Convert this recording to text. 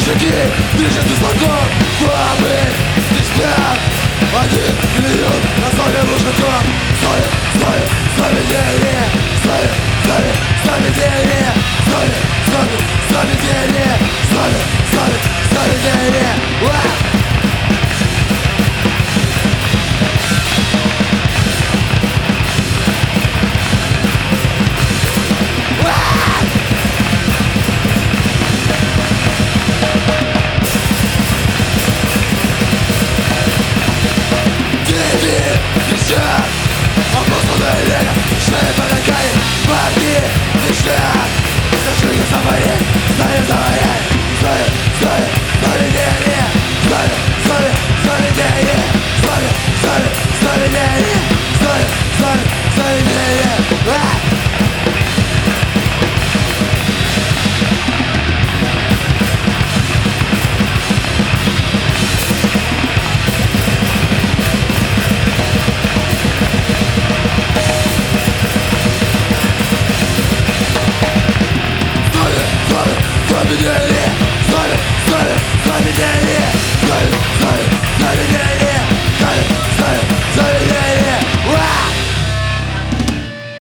Мужики движет кислотой, бабы не спят. Один миллион на зоне мужиков. Стоит заведение, стоит заведение, стоит заведение, стоит заведение. Шея помогает, парни, дышат. Зажили заварить, знаю заварить. Знаю заведение. Знаю заведение. Знаю заведение. Знаю заведение.